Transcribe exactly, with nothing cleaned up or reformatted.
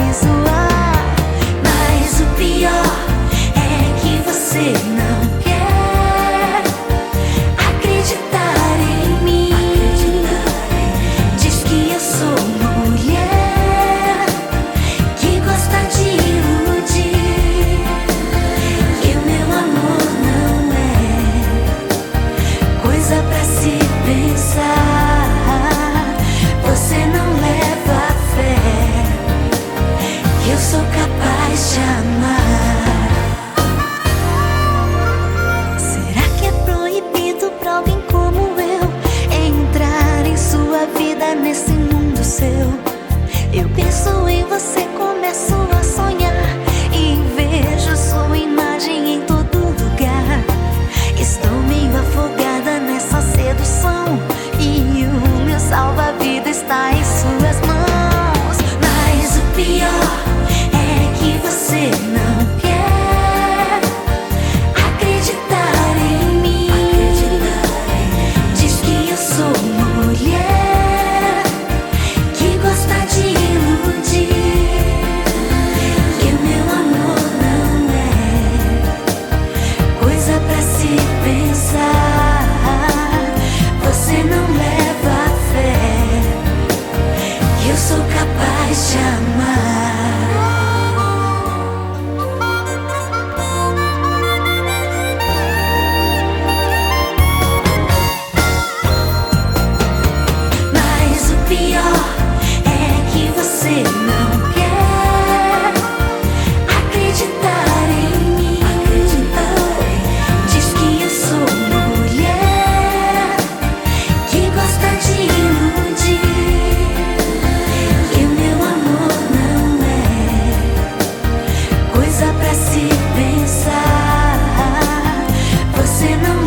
e zoar. Mas o pior é que você não quer acreditar em mim. Diz que eu sou mulher que gosta de iludir, que o meu amor não é coisa pra se pensar. Você não leva fé que eu sou capaz de amar. Será que é proibido pra alguém como eu entrar em sua vida nesse mundo seu? Eu penso em você, começo a sonhar e vejo sua imagem em todo lugar. Estou meio afogada nessa sedução e o meu salva-vida está em suas mãos. Mas o pior é que você não quer acreditar em mim. Diz que eu sou mulher que gosta de iludir, que o meu amor não é coisa pra se pensar. Você não leva fé que eu sou capaz de amar. Mas o pior é que você não quer acreditar em mim. Diz que eu sou mulher que gosta de iludir, que o meu amor não é coisa pra se pensar. Você não